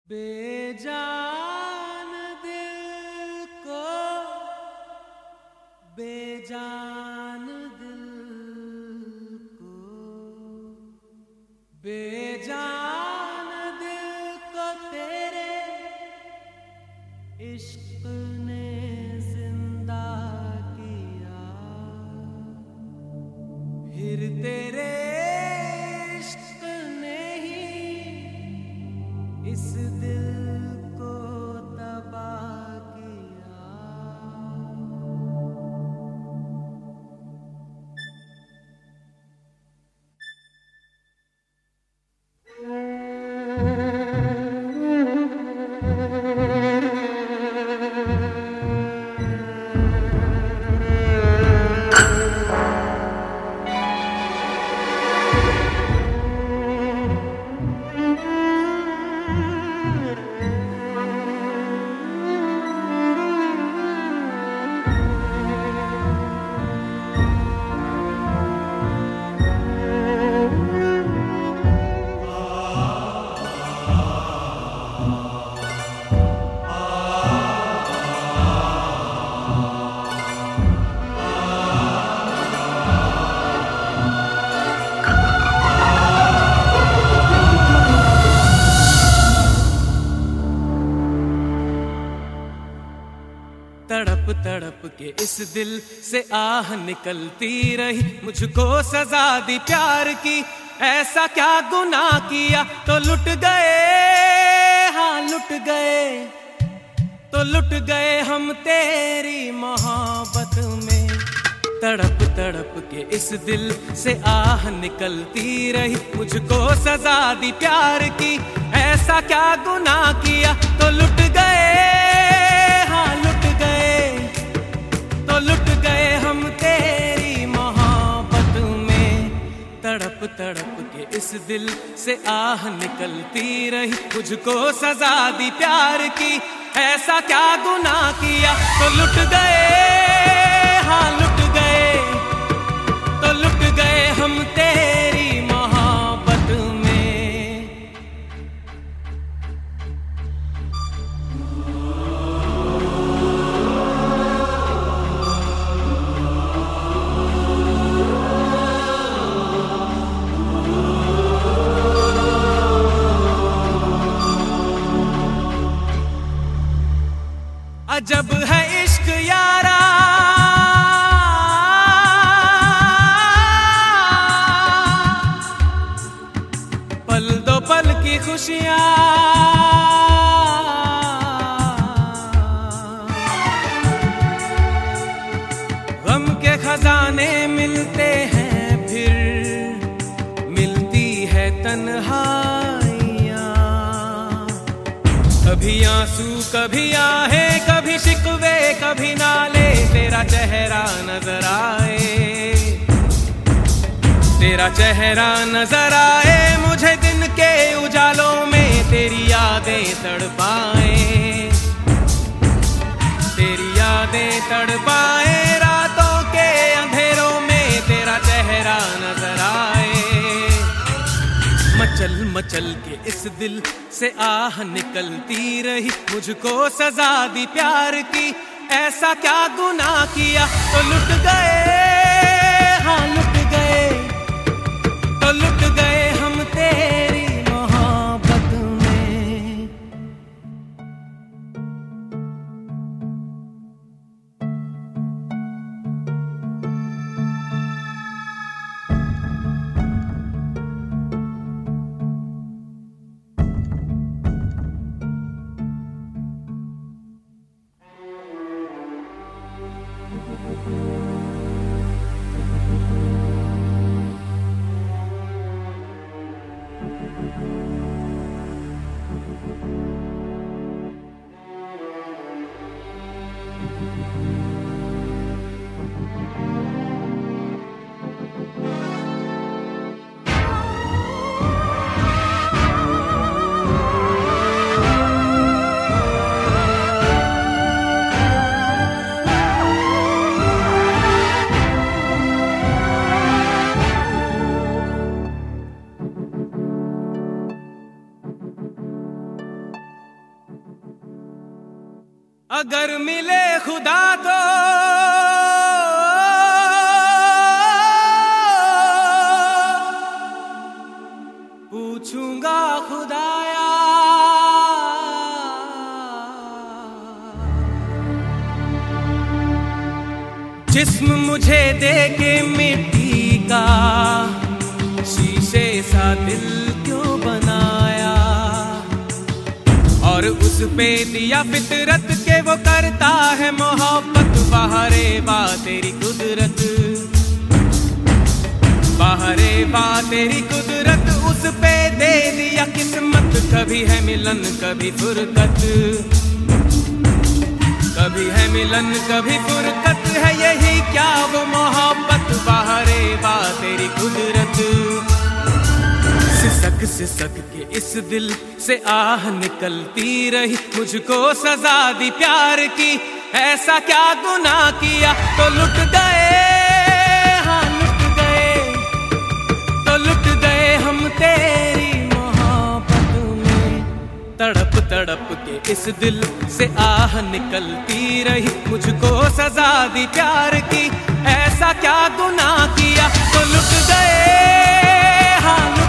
बेजान दिल को बेजान दिल को बेजान दिल को तेरे इश्क ने जिंदा किया। फिर तेरे इश्क ने ही इस दिल को तबाह किया। तड़प तड़प के इस दिल से आह निकलती रही, मुझको सजा दी प्यार की। ऐसा क्या गुनाह किया तो लुट गए, हाँ लुट गए, तो लुट गए हम तेरी मोहब्बत में। तड़प तड़प के इस दिल से आह निकलती रही, मुझको सजा दी प्यार की। ऐसा क्या गुनाह किया तो लुट गए, हाँ लुट गए, तो लुट गए हम तेरी मोहब्बत में। तड़प तड़प के इस दिल से आह निकलती रही, मुझको सजा दी प्यार की। ऐसा क्या गुनाह किया तो लुट गए, हाँ लुट गए, तो लुट गए हम तेरी मोहब्बत में। अजब है इश्क यारा, पल दो पल की खुशियां, गम के खजाने मिलते हैं, फिर मिलती है तन्हाइयां। कभी आंसू कभी आहे, कभी शिकवे कभी नाले, तेरा चेहरा नजर आए, तेरा चेहरा नजर आए मुझे दिन के उजालों में। तेरी यादें तड़पाए, तेरी यादें तड़पाए, रातों के अंधेरों में तेरा चेहरा नजर आए। मचल मचल के इस दिल से आह निकलती रही, मुझको सजा दी प्यार की। ऐसा क्या गुनाह किया तो लुट गए, हाँ लुट गए, तो लुट गए हम तेरी मोहब्बत में। अगर मिले खुदा तो पूछूंगा खुदाया जिस्म मुझे दे के मिट्टी का शीशे सा दिल क्यों बनाया और उस पे दिया फितरत के वो करता है मोहब्बत। बाहरे बा तेरी कुदरत, बाहरे बा तेरी कुदरत, उस पे दे दिया किस्मत। कभी है मिलन कभी फुरकत, कभी है मिलन कभी फुरकत, है यही क्या वो मोहब्बत। बाहरे बा तेरी कुदरत। सिसक सिसक के इस दिल से आह निकलती रही, मुझको सजा दी प्यार की। ऐसा क्या गुनाह किया तो लुट गए, हाँ लुट गए, तो लुट गए हम तेरी मोहब्बत में। तड़प तड़प के इस दिल से आह निकलती रही, मुझको सजा दी प्यार की। ऐसा क्या गुनाह किया तो लुट गए, हाँ